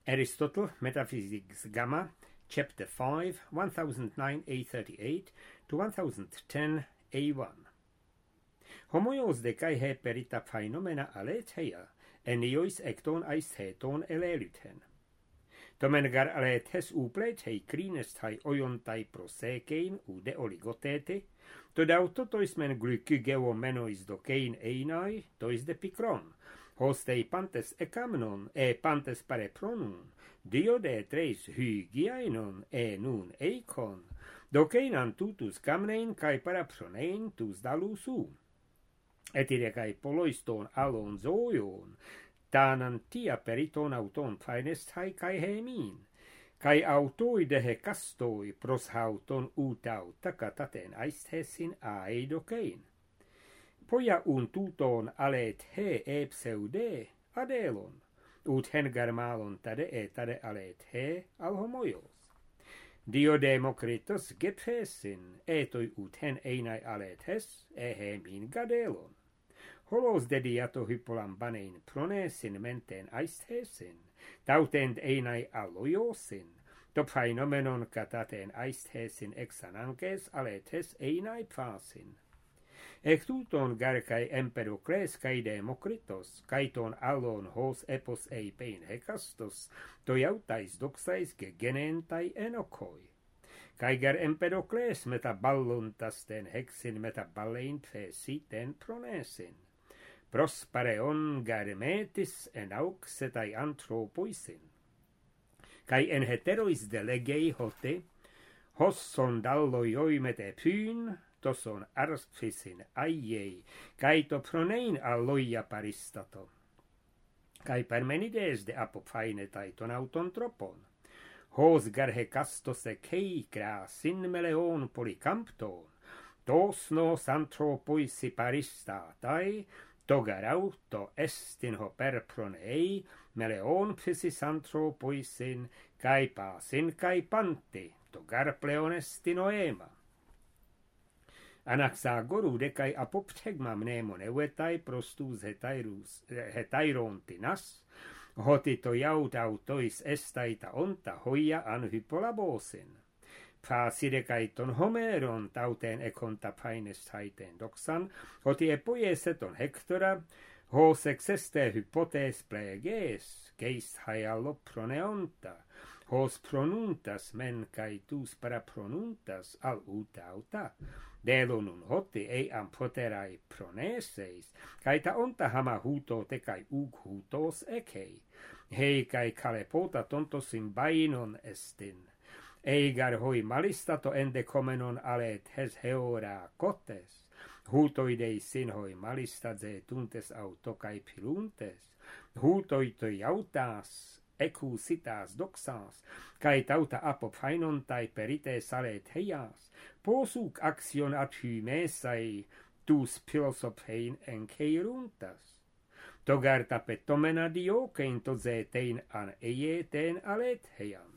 Aristotle, Metaphysics Gamma, Chapter 5, 1009a38 to 1010a1. Homoios de kai he perita phaenomena aletheia, eniois ekton aistheton elelythen. Tomengar alethes uplethei krinesthai oiontai prosekein ude oligotete, todautotois men glykygeo menois dokein einai, tois de pikron, hostei pantes ekamnon pantes pare pronun, diode treis hygiainon nun eikon, dokeinan tutus kamnein kai parapronein tus dalusu. Etire kai poloiston alon zoion, tanan tia periton auton painesthai kai hemin, kai autoi dehe kastoi proshauton utau takataten aisthesin aeidokein. Poja tuton alet he pseude adelon, ut hengarmalon tade alet he al homoios. Dio Demokritos gephesin, etoi ut hen einai alethes, min gadelon. Holos dediato hypolam banein pronesin menten aisthesin, tautent einai aloiosin, to praenomenon kataten aisthesin exanankes alethes einai phasin. Ektuton garkai Empedokles kai Demokritos, kaiton alon hos epos pein hekastos, toiautais doxais gegenentai enokoi. Kaigar Empedokles metaballuntasten heksin metaballein psiten pronesin. Prospareon garmetis en auxetai anthropoisin. Kai en heterois delegei hote, hos sondalloi mete pyn, toson arsphisin aiei, kai to pronein alloia paristato. Kai Parmenides de apophaenetai ton auton tropon, hos garhe castose kei krasin meleon polycampton, tos nos anthropoisi paristatai, togar auto estin ho per pronei, meleon physis anthropoisin, kai pasin kai panti, togar pleonestin oema. Anaxagoru de kai apopthegma mnemon evetai prostus hetairontinas, hoti toiaut autois estaita onta hoia an hypolabosin. Phaside kai ton homeron tauten ekonta paines haiten doxan, hoti epoieseton hectora, hos exeste hypotes pleges, geist haiallo proneonta, hos pronuntas men kai tus para pronuntas al auta, delonun hoti ampoterai proneseis, kai ta onta hama huto te kai hutos ekei, hei kai kalepota tontosin bainon estin, eigar hoi malistato endekomenon alet hes heora kotes, hutoidei sin hoi malistadze tuntes autokai piluntes, hutoitoi autas, ecusitas doxas, kai tauta apophaenontai perites alet heias, posuk axion ad hymesai tus philosophein enkeiruntas. Togar tapetomena diokein tozetein an eieten alet heian.